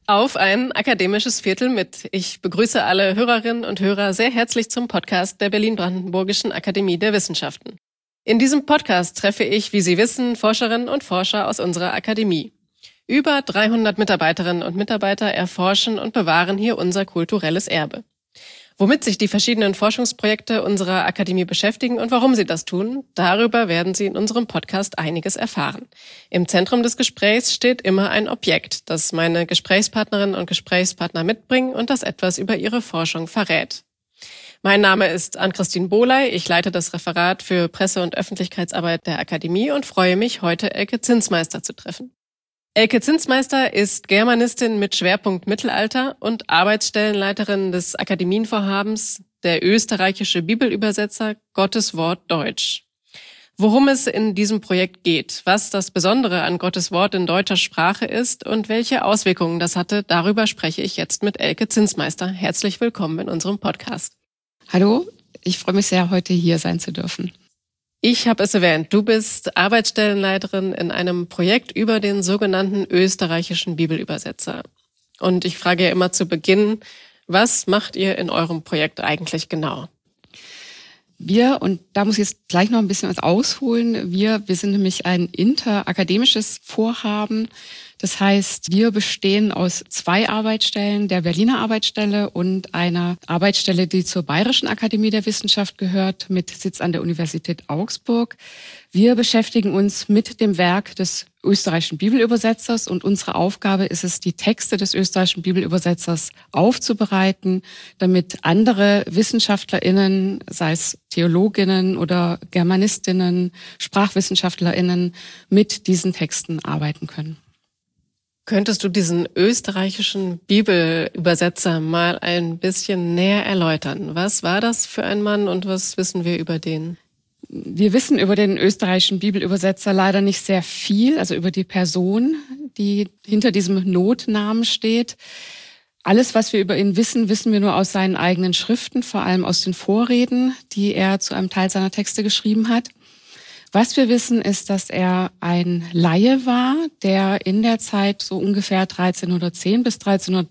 Auf ein akademisches Viertel mit. Ich begrüße alle Hörerinnen und Hörer sehr herzlich zum Podcast der Berlin-Brandenburgischen Akademie der Wissenschaften. In diesem Podcast treffe ich, wie Sie wissen, Forscherinnen und Forscher aus unserer Akademie. Über 300 Mitarbeiterinnen und Mitarbeiter erforschen und bewahren hier unser kulturelles Erbe. Womit sich die verschiedenen Forschungsprojekte unserer Akademie beschäftigen und warum sie das tun, darüber werden Sie in unserem Podcast einiges erfahren. Im Zentrum des Gesprächs steht immer ein Objekt, das meine Gesprächspartnerinnen und Gesprächspartner mitbringen und das etwas über ihre Forschung verrät. Mein Name ist Ann-Christine Bohley, ich leite das Referat für Presse- und Öffentlichkeitsarbeit der Akademie und freue mich, heute Elke Zinsmeister zu treffen. Elke Zinsmeister ist Germanistin mit Schwerpunkt Mittelalter und Arbeitsstellenleiterin des Akademienvorhabens der österreichische Bibelübersetzer Gottes Wort Deutsch. Worum es in diesem Projekt geht, was das Besondere an Gottes Wort in deutscher Sprache ist und welche Auswirkungen das hatte, darüber spreche ich jetzt mit Elke Zinsmeister. Herzlich willkommen in unserem Podcast. Hallo, ich freue mich sehr, heute hier sein zu dürfen. Ich habe es erwähnt, du bist Arbeitsstellenleiterin in einem Projekt über den sogenannten österreichischen Bibelübersetzer. Und ich frage ja immer zu Beginn, was macht ihr in eurem Projekt eigentlich genau? Und da muss ich jetzt gleich noch ein bisschen was ausholen, wir sind nämlich ein interakademisches Vorhaben. Das heißt, wir bestehen aus 2 Arbeitsstellen, der Berliner Arbeitsstelle und einer Arbeitsstelle, die zur Bayerischen Akademie der Wissenschaft gehört, mit Sitz an der Universität Augsburg. Wir beschäftigen uns mit dem Werk des österreichischen Bibelübersetzers und unsere Aufgabe ist es, die Texte des österreichischen Bibelübersetzers aufzubereiten, damit andere WissenschaftlerInnen, sei es Theologinnen oder Germanistinnen, SprachwissenschaftlerInnen, mit diesen Texten arbeiten können. Könntest du diesen österreichischen Bibelübersetzer mal ein bisschen näher erläutern? Was war das für ein Mann und was wissen wir über den? Wir wissen über den österreichischen Bibelübersetzer leider nicht sehr viel, also über die Person, die hinter diesem Notnamen steht. Alles, was wir über ihn wissen, wissen wir nur aus seinen eigenen Schriften, vor allem aus den Vorreden, die er zu einem Teil seiner Texte geschrieben hat. Was wir wissen, ist, dass er ein Laie war, der in der Zeit so ungefähr 1310 bis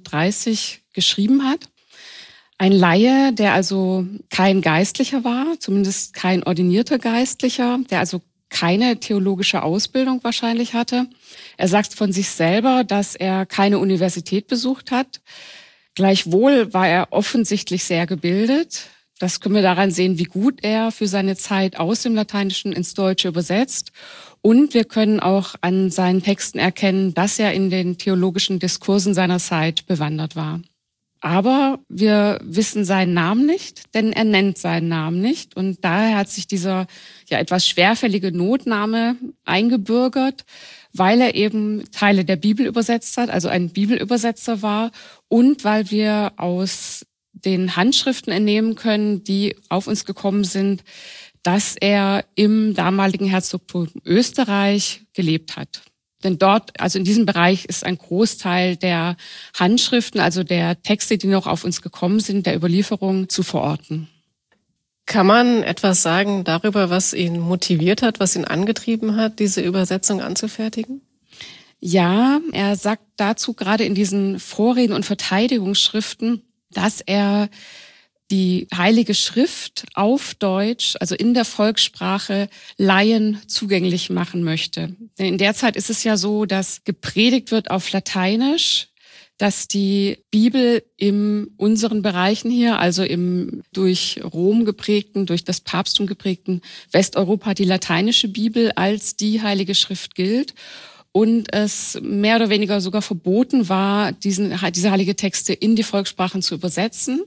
1330 geschrieben hat. Ein Laie, der also kein Geistlicher war, zumindest kein ordinierter Geistlicher, der also keine theologische Ausbildung wahrscheinlich hatte. Er sagt von sich selber, dass er keine Universität besucht hat. Gleichwohl war er offensichtlich sehr gebildet. Das können wir daran sehen, wie gut er für seine Zeit aus dem Lateinischen ins Deutsche übersetzt. Und wir können auch an seinen Texten erkennen, dass er in den theologischen Diskursen seiner Zeit bewandert war. Aber wir wissen seinen Namen nicht, denn er nennt seinen Namen nicht. Und daher hat sich dieser etwas schwerfällige Notname eingebürgert, weil er eben Teile der Bibel übersetzt hat, also ein Bibelübersetzer war und weil wir aus den Handschriften entnehmen können, die auf uns gekommen sind, dass er im damaligen Herzogtum Österreich gelebt hat. Denn dort, also in diesem Bereich, ist ein Großteil der Handschriften, also der Texte, die noch auf uns gekommen sind, der Überlieferung zu verorten. Kann man etwas sagen darüber, was ihn motiviert hat, was ihn angetrieben hat, diese Übersetzung anzufertigen? Ja, er sagt dazu gerade in diesen Vorreden und Verteidigungsschriften, dass er die Heilige Schrift auf Deutsch, also in der Volkssprache, Laien zugänglich machen möchte. Denn in der Zeit ist es ja so, dass gepredigt wird auf Lateinisch, dass die Bibel in unseren Bereichen hier, also im durch Rom geprägten, durch das Papsttum geprägten Westeuropa, die lateinische Bibel als die Heilige Schrift gilt. Und es mehr oder weniger sogar verboten war, diese heilige Texte in die Volkssprachen zu übersetzen.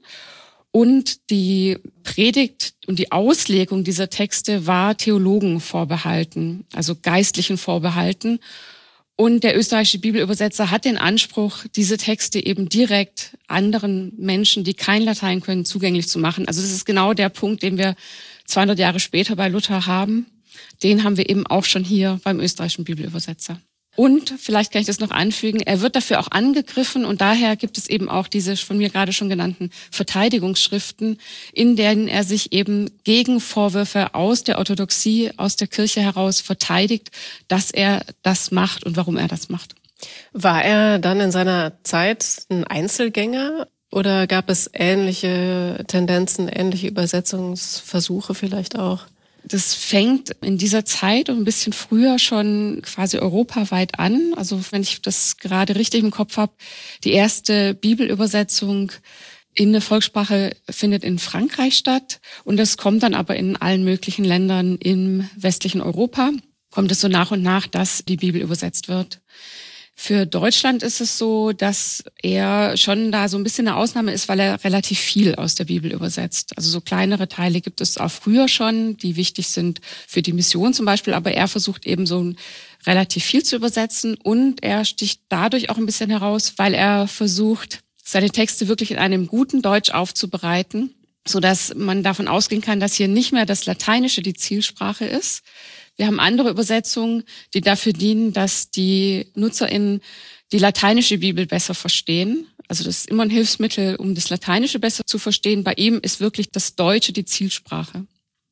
Und die Predigt und die Auslegung dieser Texte war Theologen vorbehalten, also Geistlichen vorbehalten. Und der österreichische Bibelübersetzer hat den Anspruch, diese Texte eben direkt anderen Menschen, die kein Latein können, zugänglich zu machen. Also das ist genau der Punkt, den wir 200 Jahre später bei Luther haben. Den haben wir eben auch schon hier beim österreichischen Bibelübersetzer. Und vielleicht kann ich das noch anfügen, er wird dafür auch angegriffen und daher gibt es eben auch diese von mir gerade schon genannten Verteidigungsschriften, in denen er sich eben gegen Vorwürfe aus der Orthodoxie, aus der Kirche heraus verteidigt, dass er das macht und warum er das macht. War er dann in seiner Zeit ein Einzelgänger oder gab es ähnliche Tendenzen, ähnliche Übersetzungsversuche vielleicht auch? Das fängt in dieser Zeit und ein bisschen früher schon quasi europaweit an. Also wenn ich das gerade richtig im Kopf habe, die erste Bibelübersetzung in der Volkssprache findet in Frankreich statt. Und das kommt dann aber in allen möglichen Ländern im westlichen Europa. Kommt es so nach und nach, dass die Bibel übersetzt wird. Für Deutschland ist es so, dass er schon da so ein bisschen eine Ausnahme ist, weil er relativ viel aus der Bibel übersetzt. Also so kleinere Teile gibt es auch früher schon, die wichtig sind für die Mission zum Beispiel. Aber er versucht eben so relativ viel zu übersetzen und er sticht dadurch auch ein bisschen heraus, weil er versucht, seine Texte wirklich in einem guten Deutsch aufzubereiten, sodass man davon ausgehen kann, dass hier nicht mehr das Lateinische die Zielsprache ist. Wir haben andere Übersetzungen, die dafür dienen, dass die NutzerInnen die lateinische Bibel besser verstehen. Also das ist immer ein Hilfsmittel, um das Lateinische besser zu verstehen. Bei ihm ist wirklich das Deutsche die Zielsprache.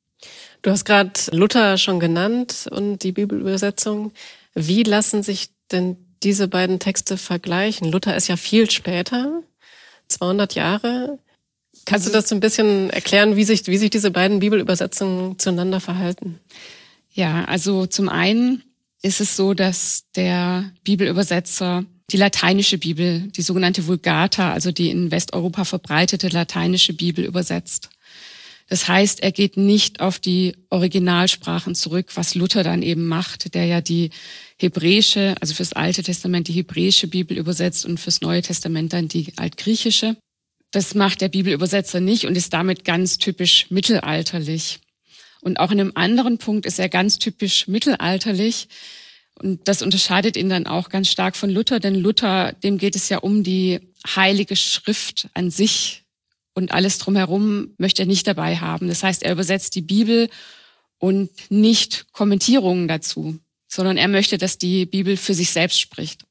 Du hast gerade Luther schon genannt und die Bibelübersetzung. Wie lassen sich denn diese beiden Texte vergleichen? Luther ist ja viel später, 200 Jahre. Kannst du das so ein bisschen erklären, wie sich diese beiden Bibelübersetzungen zueinander verhalten? Ja, also zum einen ist es so, dass der Bibelübersetzer die lateinische Bibel, die sogenannte Vulgata, also die in Westeuropa verbreitete lateinische Bibel übersetzt. Das heißt, er geht nicht auf die Originalsprachen zurück, was Luther dann eben macht, der ja die hebräische, also fürs Alte Testament die hebräische Bibel übersetzt und fürs Neue Testament dann die altgriechische. Das macht der Bibelübersetzer nicht und ist damit ganz typisch mittelalterlich. Und auch in einem anderen Punkt ist er ganz typisch mittelalterlich. Und das unterscheidet ihn dann auch ganz stark von Luther, denn Luther, dem geht es ja um die heilige Schrift an sich. Und alles drumherum möchte er nicht dabei haben. Das heißt, er übersetzt die Bibel und nicht Kommentierungen dazu, sondern er möchte, dass die Bibel für sich selbst spricht.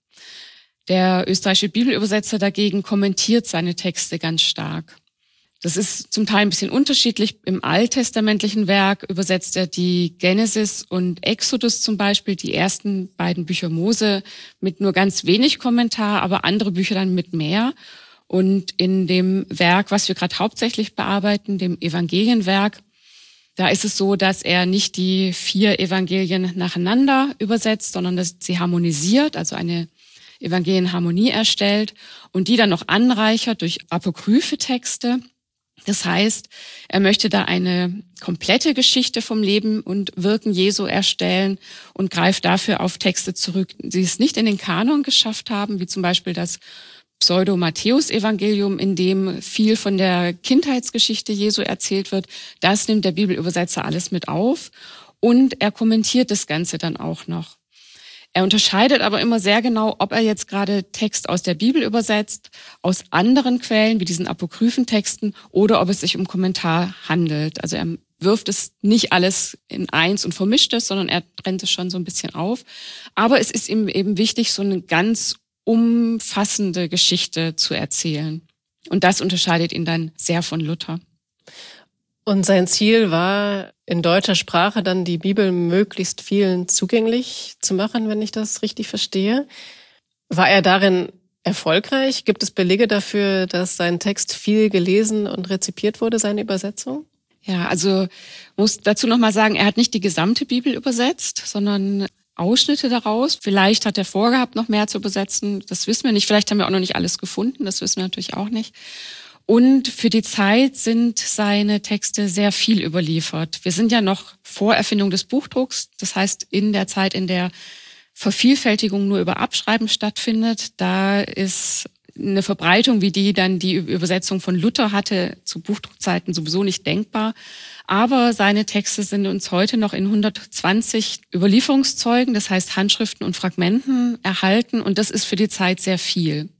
Der österreichische Bibelübersetzer dagegen kommentiert seine Texte ganz stark. Das ist zum Teil ein bisschen unterschiedlich. Im alttestamentlichen Werk übersetzt er die Genesis und Exodus zum Beispiel, die ersten beiden Bücher Mose, mit nur ganz wenig Kommentar, aber andere Bücher dann mit mehr. Und in dem Werk, was wir gerade hauptsächlich bearbeiten, dem Evangelienwerk, da ist es so, dass er nicht die 4 Evangelien nacheinander übersetzt, sondern dass sie harmonisiert, also eine Evangelienharmonie erstellt und die dann noch anreichert durch apokryphe Texte. Das heißt, er möchte da eine komplette Geschichte vom Leben und Wirken Jesu erstellen und greift dafür auf Texte zurück, die es nicht in den Kanon geschafft haben, wie zum Beispiel das Pseudo-Matthäus-Evangelium, in dem viel von der Kindheitsgeschichte Jesu erzählt wird. Das nimmt der Bibelübersetzer alles mit auf und er kommentiert das Ganze dann auch noch. Er unterscheidet aber immer sehr genau, ob er jetzt gerade Text aus der Bibel übersetzt, aus anderen Quellen wie diesen apokryphen Texten oder ob es sich um Kommentar handelt. Also er wirft es nicht alles in eins und vermischt es, sondern er trennt es schon so ein bisschen auf. Aber es ist ihm eben wichtig, so eine ganz umfassende Geschichte zu erzählen. Und das unterscheidet ihn dann sehr von Luther. Und sein Ziel war, in deutscher Sprache dann die Bibel möglichst vielen zugänglich zu machen, wenn ich das richtig verstehe. War er darin erfolgreich? Gibt es Belege dafür, dass sein Text viel gelesen und rezipiert wurde, seine Übersetzung? Ja, also muss dazu nochmal sagen, er hat nicht die gesamte Bibel übersetzt, sondern Ausschnitte daraus. Vielleicht hat er vorgehabt, noch mehr zu übersetzen. Das wissen wir nicht. Vielleicht haben wir auch noch nicht alles gefunden. Das wissen wir natürlich auch nicht. Und für die Zeit sind seine Texte sehr viel überliefert. Wir sind ja noch vor Erfindung des Buchdrucks. Das heißt, in der Zeit, in der Vervielfältigung nur über Abschreiben stattfindet, da ist eine Verbreitung, wie die dann die Übersetzung von Luther hatte, zu Buchdruckzeiten sowieso nicht denkbar. Aber seine Texte sind uns heute noch in 120 Überlieferungszeugen, das heißt Handschriften und Fragmenten, erhalten. Und das ist für die Zeit sehr viel.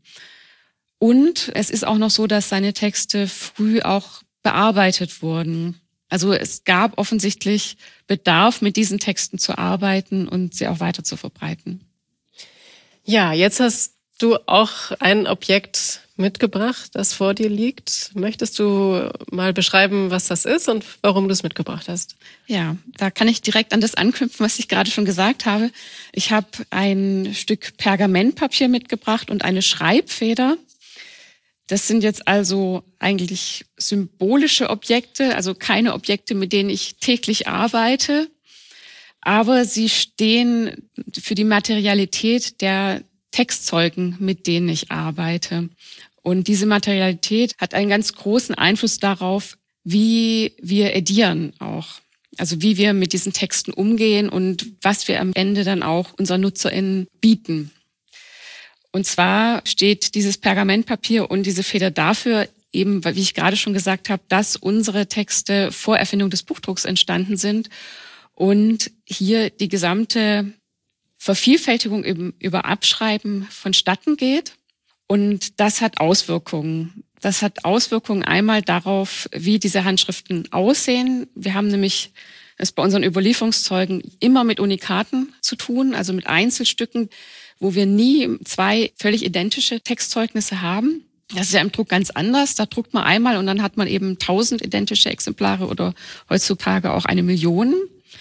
Und es ist auch noch so, dass seine Texte früh auch bearbeitet wurden. Also es gab offensichtlich Bedarf, mit diesen Texten zu arbeiten und sie auch weiter zu verbreiten. Ja, jetzt hast du auch ein Objekt mitgebracht, das vor dir liegt. Möchtest du mal beschreiben, was das ist und warum du es mitgebracht hast? Ja, da kann ich direkt an das anknüpfen, was ich gerade schon gesagt habe. Ich habe ein Stück Pergamentpapier mitgebracht und eine Schreibfeder. Das sind jetzt also eigentlich symbolische Objekte, also keine Objekte, mit denen ich täglich arbeite. Aber sie stehen für die Materialität der Textzeugen, mit denen ich arbeite. Und diese Materialität hat einen ganz großen Einfluss darauf, wie wir edieren auch. Also wie wir mit diesen Texten umgehen und was wir am Ende dann auch unseren NutzerInnen bieten. Und zwar steht dieses Pergamentpapier und diese Feder dafür, eben, wie ich gerade schon gesagt habe, dass unsere Texte vor Erfindung des Buchdrucks entstanden sind und hier die gesamte Vervielfältigung über Abschreiben vonstatten geht. Und das hat Auswirkungen. Das hat Auswirkungen einmal darauf, wie diese Handschriften aussehen. Wir haben nämlich es bei unseren Überlieferungszeugen immer mit Unikaten zu tun, also mit Einzelstücken, wo wir nie zwei völlig identische Textzeugnisse haben. Das ist ja im Druck ganz anders. Da druckt man einmal und dann hat man eben 1000 identische Exemplare oder heutzutage auch 1 Million.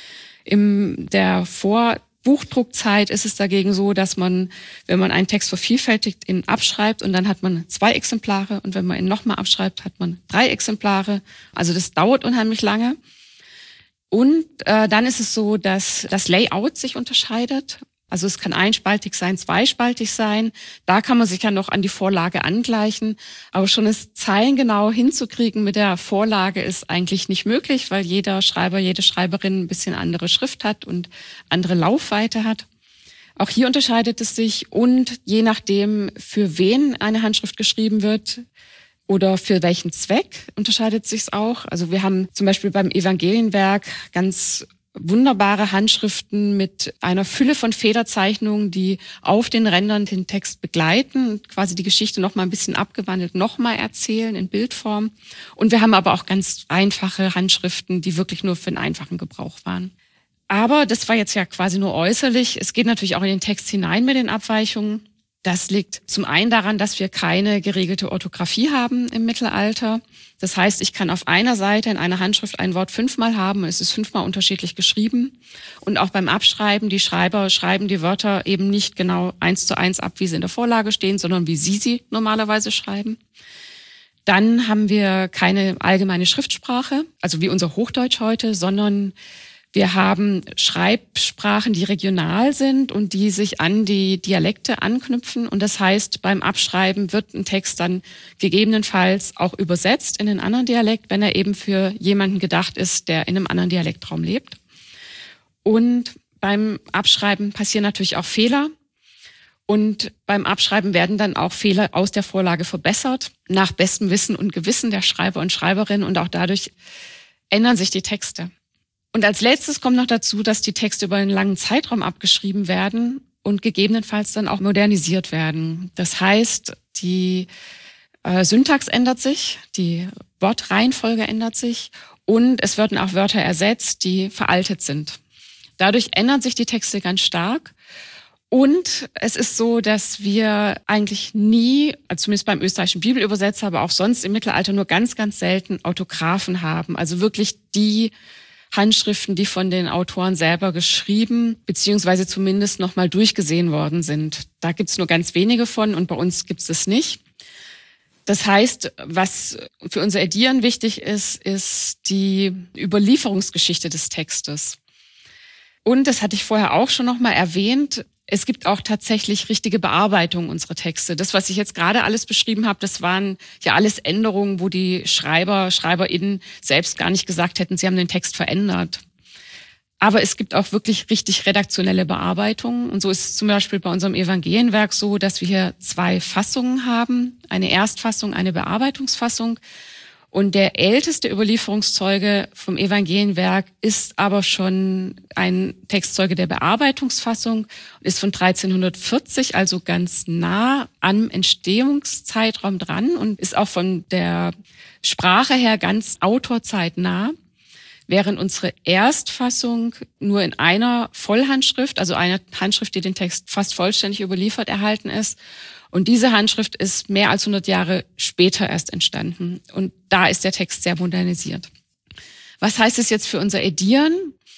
In der Vorbuchdruckzeit ist es dagegen so, dass man, wenn man einen Text vervielfältigt, ihn abschreibt und dann hat man 2 Exemplare und wenn man ihn nochmal abschreibt, hat man 3 Exemplare. Also das dauert unheimlich lange. Und dann ist es so, dass das Layout sich unterscheidet. Also es kann einspaltig sein, zweispaltig sein. Da kann man sich ja noch an die Vorlage angleichen. Aber schon es zeilengenau hinzukriegen mit der Vorlage ist eigentlich nicht möglich, weil jeder Schreiber, jede Schreiberin ein bisschen andere Schrift hat und andere Laufweite hat. Auch hier unterscheidet es sich und je nachdem, für wen eine Handschrift geschrieben wird oder für welchen Zweck, unterscheidet sich's auch. Also wir haben zum Beispiel beim Evangelienwerk ganz wunderbare Handschriften mit einer Fülle von Federzeichnungen, die auf den Rändern den Text begleiten, quasi die Geschichte noch mal ein bisschen abgewandelt, noch mal erzählen in Bildform. Und wir haben aber auch ganz einfache Handschriften, die wirklich nur für den einfachen Gebrauch waren. Aber das war jetzt ja quasi nur äußerlich. Es geht natürlich auch in den Text hinein mit den Abweichungen. Das liegt zum einen daran, dass wir keine geregelte Orthographie haben im Mittelalter. Das heißt, ich kann auf einer Seite in einer Handschrift ein Wort 5-mal haben. Es ist 5-mal unterschiedlich geschrieben. Und auch beim Abschreiben, die Schreiber schreiben die Wörter eben nicht genau 1:1 ab, wie sie in der Vorlage stehen, sondern wie sie normalerweise schreiben. Dann haben wir keine allgemeine Schriftsprache, also wie unser Hochdeutsch heute, sondern wir haben Schreibsprachen, die regional sind und die sich an die Dialekte anknüpfen. Und das heißt, beim Abschreiben wird ein Text dann gegebenenfalls auch übersetzt in einen anderen Dialekt, wenn er eben für jemanden gedacht ist, der in einem anderen Dialektraum lebt. Und beim Abschreiben passieren natürlich auch Fehler. Und beim Abschreiben werden dann auch Fehler aus der Vorlage verbessert, nach bestem Wissen und Gewissen der Schreiber und Schreiberinnen. Und auch dadurch ändern sich die Texte. Und als letztes kommt noch dazu, dass die Texte über einen langen Zeitraum abgeschrieben werden und gegebenenfalls dann auch modernisiert werden. Das heißt, die Syntax ändert sich, die Wortreihenfolge ändert sich und es werden auch Wörter ersetzt, die veraltet sind. Dadurch ändern sich die Texte ganz stark. Und es ist so, dass wir eigentlich nie, also zumindest beim österreichischen Bibelübersetzer, aber auch sonst im Mittelalter nur ganz, ganz selten Autographen haben. Also wirklich die Handschriften, die von den Autoren selber geschrieben, beziehungsweise zumindest nochmal durchgesehen worden sind. Da gibt's nur ganz wenige von und bei uns gibt's es nicht. Das heißt, was für unser Edieren wichtig ist, ist die Überlieferungsgeschichte des Textes. Und das hatte ich vorher auch schon nochmal erwähnt, es gibt auch tatsächlich richtige Bearbeitungen unserer Texte. Das, was ich jetzt gerade alles beschrieben habe, das waren ja alles Änderungen, wo die SchreiberInnen selbst gar nicht gesagt hätten, sie haben den Text verändert. Aber es gibt auch wirklich richtig redaktionelle Bearbeitungen. Und so ist es zum Beispiel bei unserem Evangelienwerk so, dass wir hier 2 Fassungen haben. Eine Erstfassung, eine Bearbeitungsfassung. Und der älteste Überlieferungszeuge vom Evangelienwerk ist aber schon ein Textzeuge der Bearbeitungsfassung, ist von 1340, also ganz nah am Entstehungszeitraum dran und ist auch von der Sprache her ganz autorzeitnah. während unsere Erstfassung nur in einer Vollhandschrift, also einer Handschrift, die den Text fast vollständig überliefert, erhalten ist. Und diese Handschrift ist mehr als 100 Jahre später erst entstanden. Und da ist der Text sehr modernisiert. Was heißt es jetzt für unser Edieren?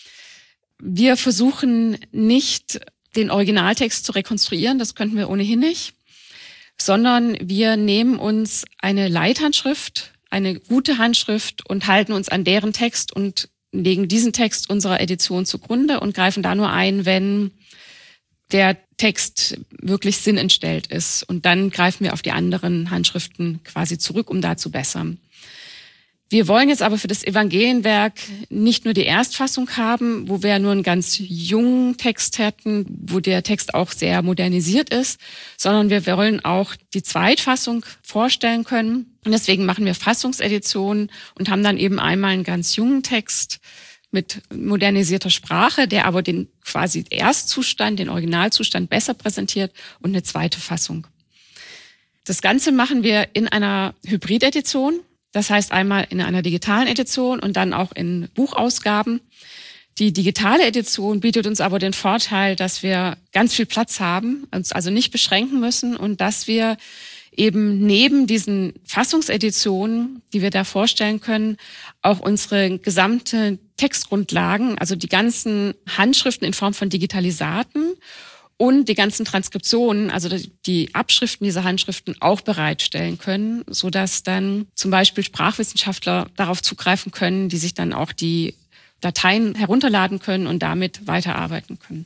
Wir versuchen nicht, den Originaltext zu rekonstruieren, das könnten wir ohnehin nicht, sondern wir nehmen uns eine Leithandschrift, eine gute Handschrift und halten uns an deren Text und legen diesen Text unserer Edition zugrunde und greifen da nur ein, wenn der Text wirklich sinnentstellt ist. Und dann greifen wir auf die anderen Handschriften quasi zurück, um da zu bessern. Wir wollen jetzt aber für das Evangelienwerk nicht nur die Erstfassung haben, wo wir nur einen ganz jungen Text hätten, wo der Text auch sehr modernisiert ist, sondern wir wollen auch die Zweitfassung vorstellen können. Und deswegen machen wir Fassungseditionen und haben dann eben einmal einen ganz jungen Text mit modernisierter Sprache, der aber den quasi Erstzustand, den Originalzustand besser präsentiert, und eine zweite Fassung. Das Ganze machen wir in einer Hybridedition. Das heißt einmal in einer digitalen Edition und dann auch in Buchausgaben. Die digitale Edition bietet uns aber den Vorteil, dass wir ganz viel Platz haben, uns also nicht beschränken müssen und dass wir eben neben diesen Fassungseditionen, die wir da vorstellen können, auch unsere gesamte Textgrundlagen, also die ganzen Handschriften in Form von Digitalisaten und die ganzen Transkriptionen, also die Abschriften dieser Handschriften auch bereitstellen können, sodass dann zum Beispiel Sprachwissenschaftler darauf zugreifen können, die sich dann auch die Dateien herunterladen können und damit weiterarbeiten können.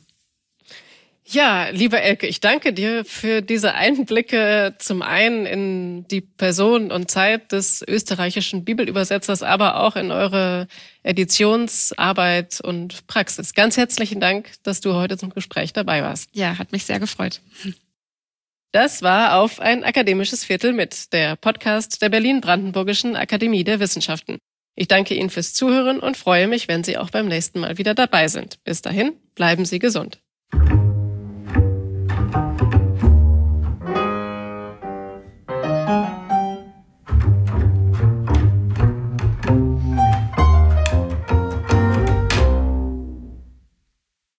Ja, lieber Elke, ich danke dir für diese Einblicke zum einen in die Person und Zeit des österreichischen Bibelübersetzers, aber auch in eure Editionsarbeit und Praxis. Ganz herzlichen Dank, dass du heute zum Gespräch dabei warst. Ja, hat mich sehr gefreut. Das war Auf ein akademisches Viertel mit, der Podcast der Berlin-Brandenburgischen Akademie der Wissenschaften. Ich danke Ihnen fürs Zuhören und freue mich, wenn Sie auch beim nächsten Mal wieder dabei sind. Bis dahin, bleiben Sie gesund.